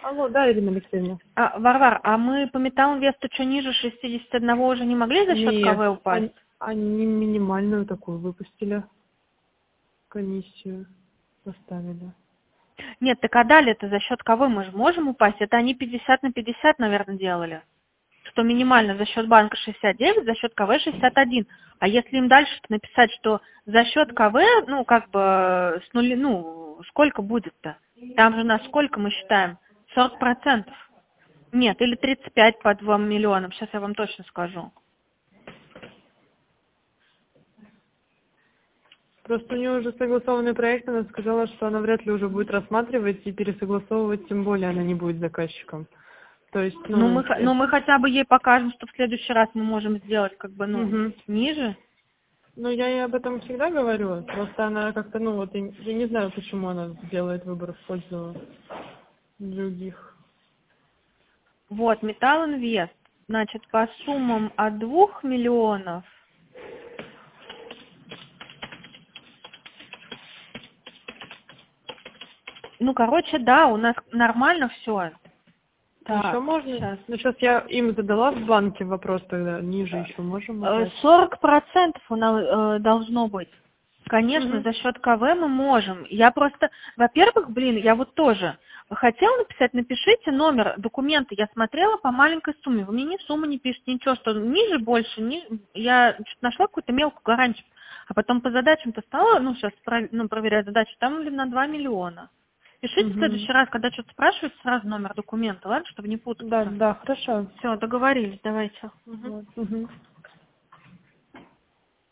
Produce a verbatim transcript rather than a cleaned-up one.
Алло, да, Ирина Алексеевна. А, Варвар, а мы по Металлинвесту что ниже шестьдесят один уже не могли за счет Нет, КВ упасть? они, они минимальную такую выпустили. Комиссию поставили. Нет, так а далее-то за счет кого мы же можем упасть? Это они пятьдесят на пятьдесят, наверное, делали. Что минимально за счет банка шестьдесят девять, за счет КВ шестьдесят один. А если им дальше написать, что за счет КВ, ну, как бы, с нули, ну, сколько будет-то? Там же на сколько мы считаем? сорок процентов. Нет, или тридцать пять по двум миллионам. Сейчас я вам точно скажу. Просто у нее уже согласованный проект, она сказала, что она вряд ли уже будет рассматривать и пересогласовывать, тем более она не будет заказчиком. То есть, ну... Ну, мы, х- ну, это- мы хотя бы ей покажем, что в следующий раз мы можем сделать, как бы, ну, Мгм. ниже. Ну, я ей об этом всегда говорю, просто она как-то, ну, вот, я я не знаю, почему она делает выбор в пользу других. Вот, Металлинвест. Значит, по суммам от двух миллионов. Ну, короче, да, у нас нормально все. Еще Так, можно? сейчас. Ну, сейчас я им задала в банке вопрос тогда, ниже еще можем упасть? сорок процентов у нас э, должно быть. Конечно, Угу. за счет КВ мы можем. Я просто, во-первых, блин, я вот тоже хотела написать, напишите номер документа. Я смотрела по маленькой сумме. Вы мне ни сумму не пишете, ничего, что ниже, больше. Ни... Я что-то нашла какую-то мелкую гарантию. А потом по задачам-то стала, ну, сейчас ну, проверять задачу, там ли на два миллиона. Пишите в Угу. следующий раз, когда что-то спрашивают, сразу номер документа, ладно, чтобы не Да, путаться. да, хорошо. Все, договорились, давайте. Мгм. Вот. Угу.